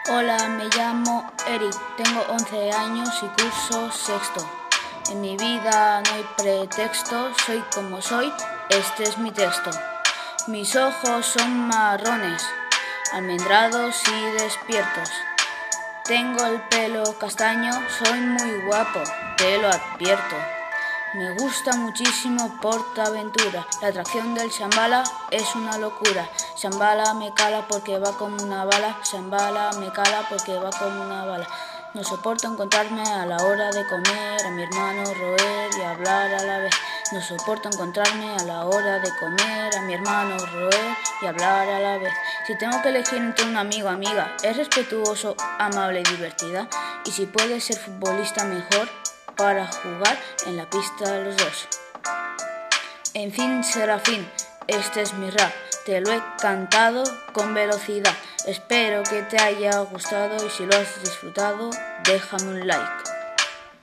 Hola, me llamo Eric, tengo 11 años y curso sexto. En mi vida no hay pretexto, soy como soy, este es mi texto. Mis ojos son marrones, almendrados y despiertos. Tengo el pelo castaño, soy muy guapo, te lo advierto. Me gusta muchísimo PortAventura, la atracción del Shambhala es una locura. Shambhala me cala porque va como una bala, Shambhala me cala porque va como una bala. No soporto encontrarme a la hora de comer, a mi hermano roer y hablar a la vez. No soporto encontrarme a la hora de comer, a mi hermano roer y hablar a la vez. Si tengo que elegir entre un amigo o amiga, es respetuoso, amable y divertida. Y si puede ser futbolista mejor, para jugar en la pista los dos. En fin, Serafín, este es mi rap, te lo he cantado con velocidad. Espero que te haya gustado y si lo has disfrutado, déjame un like.